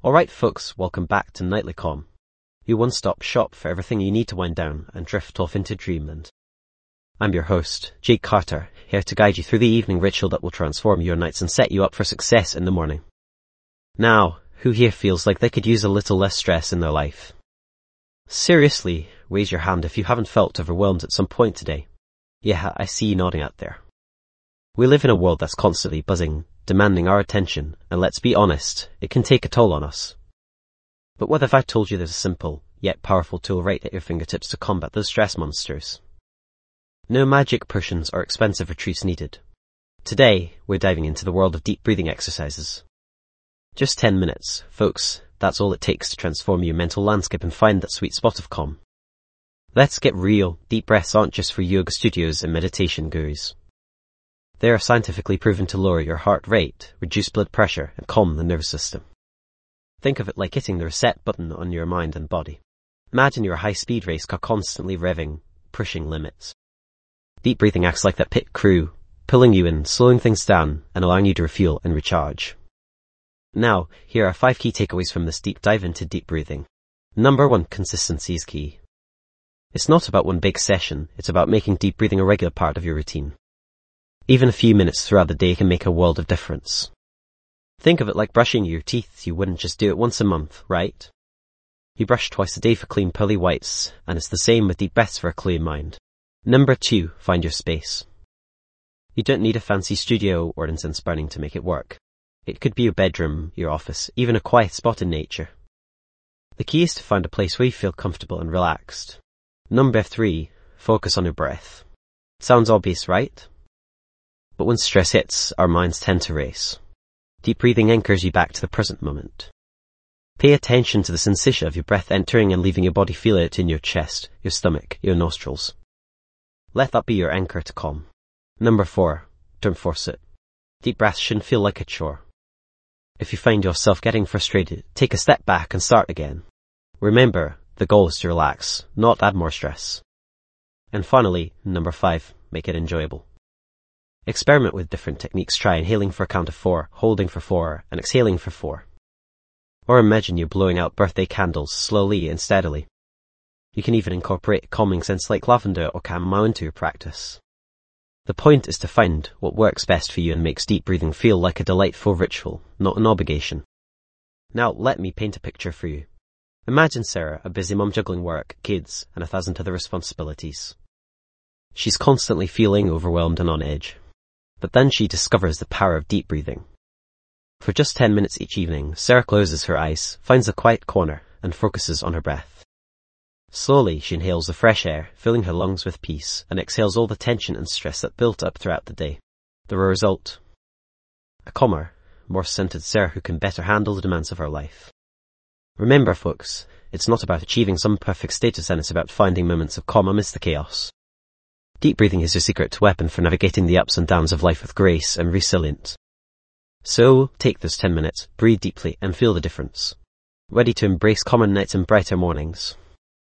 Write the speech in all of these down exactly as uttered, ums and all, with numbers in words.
Alright folks, welcome back to Nightly Calm, your one-stop shop for everything you need to wind down and drift off into dreamland. I'm your host, Jake Carter, here to guide you through the evening ritual that will transform your nights and set you up for success in the morning. Now, who here feels like they could use a little less stress in their life? Seriously, raise your hand if you haven't felt overwhelmed at some point today. Yeah, I see you nodding out there. We live in a world that's constantly buzzing, demanding our attention, and let's be honest, it can take a toll on us. But what if I told you there's a simple, yet powerful tool right at your fingertips to combat those stress monsters? No magic potions or expensive retreats needed. Today, we're diving into the world of deep breathing exercises. Just ten minutes, folks, that's all it takes to transform your mental landscape and find that sweet spot of calm. Let's get real, deep breaths aren't just for yoga studios and meditation gurus. They are scientifically proven to lower your heart rate, reduce blood pressure, and calm the nervous system. Think of it like hitting the reset button on your mind and body. Imagine you're a high-speed race car constantly revving, pushing limits. Deep breathing acts like that pit crew, pulling you in, slowing things down, and allowing you to refuel and recharge. Now, here are five key takeaways from this deep dive into deep breathing. Number one, consistency is key. It's not about one big session, it's about making deep breathing a regular part of your routine. Even a few minutes throughout the day can make a world of difference. Think of it like brushing your teeth. You wouldn't just do it once a month, right? You brush twice a day for clean pearly whites, and it's the same with deep breaths for a clear mind. Number two, find your space. You don't need a fancy studio or incense burning to make it work. It could be your bedroom, your office, even a quiet spot in nature. The key is to find a place where you feel comfortable and relaxed. Number three, focus on your breath. Sounds obvious, right? But when stress hits, our minds tend to race. Deep breathing anchors you back to the present moment. Pay attention to the sensation of your breath entering and leaving your body. Feel it in your chest, your stomach, your nostrils. Let that be your anchor to calm. Number four, don't force it. Deep breaths shouldn't feel like a chore. If you find yourself getting frustrated, take a step back and start again. Remember, the goal is to relax, not add more stress. And finally, number five, make it enjoyable. Experiment with different techniques. Try inhaling for a count of four, holding for four, and exhaling for four. Or imagine you're blowing out birthday candles slowly and steadily. You can even incorporate calming scents like lavender or chamomile into your practice. The point is to find what works best for you and makes deep breathing feel like a delightful ritual, not an obligation. Now let me paint a picture for you. Imagine Sarah, a busy mom juggling work, kids, and a thousand other responsibilities. She's constantly feeling overwhelmed and on edge. But then she discovers the power of deep breathing. For just ten minutes each evening, Sarah closes her eyes, finds a quiet corner, and focuses on her breath. Slowly, she inhales the fresh air, filling her lungs with peace, and exhales all the tension and stress that built up throughout the day. The result? A calmer, more centered Sarah who can better handle the demands of her life. Remember, folks, it's not about achieving some perfect status, and it's about finding moments of calm amidst the chaos. Deep breathing is your secret weapon for navigating the ups and downs of life with grace and resilience. So, take those ten minutes, breathe deeply, and feel the difference. Ready to embrace calmer nights and brighter mornings?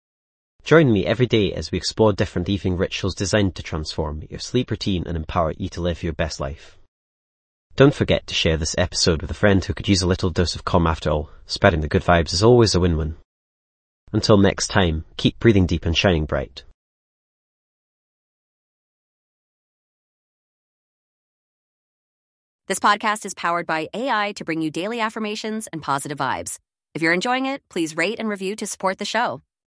Join me every day as we explore different evening rituals designed to transform your sleep routine and empower you to live your best life. Don't forget to share this episode with a friend who could use a little dose of calm. After all, spreading the good vibes is always a win-win. Until next time, keep breathing deep and shining bright. This podcast is powered by A I to bring you daily affirmations and positive vibes. If you're enjoying it, please rate and review to support the show.